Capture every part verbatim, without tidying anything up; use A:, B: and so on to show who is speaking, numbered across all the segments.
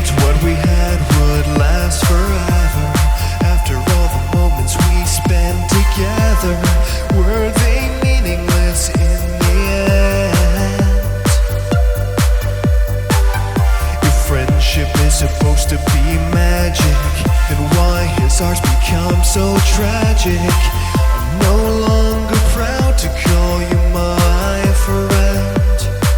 A: hoped what we had would last forever. After all the moments we spent together, were they meaningless in the end? If friendship is supposed to be magic, then why has ours become so tragic? I'm no longer proud to call you my friend.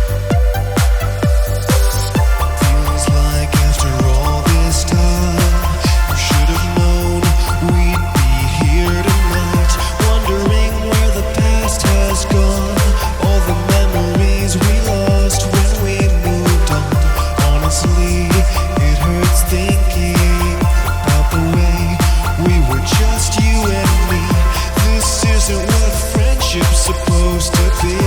A: Feels like after all this time, you should have known we'd be here tonight, wondering where the past has gone, all the memories we lost when we moved on. Honestly, it hurts thinking about the way we were just you and me. This isn't what friendship's supposed to be.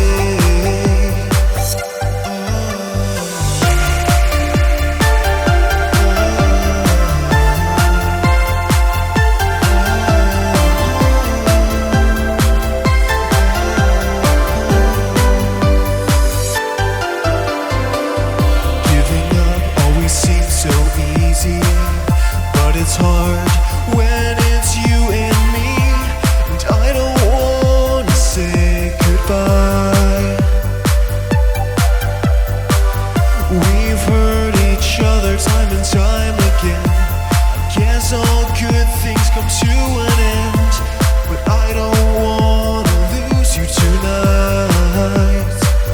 A: Giving up always seems so easy, but it's hard when it's you and me. And I don't wanna say goodbye. We've hurt each other time and time again. Guess all good things come to an end, but I don't wanna lose you tonight.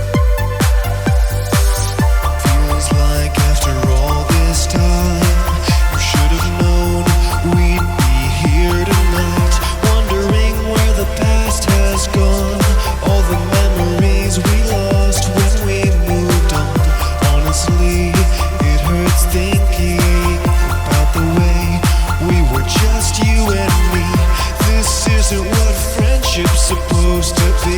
A: Feels like after all this time, you should have known we'd be here tonight, wondering where the past has gone, all the memories we lost when we moved on. Honestly, it hurts thinking about the way we were just you and me. This isn't what friendship's supposed to be.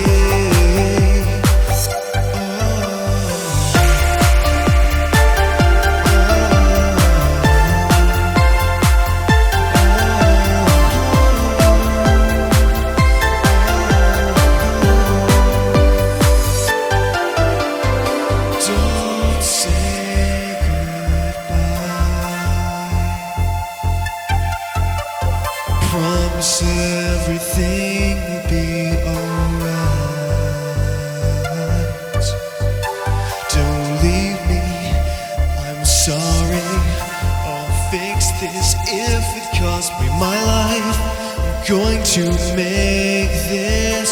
A: Don't say goodbye. Promise everything will be alright. Don't leave me, I'm sorry. I'll fix this if it cost me my life. I'm going to make this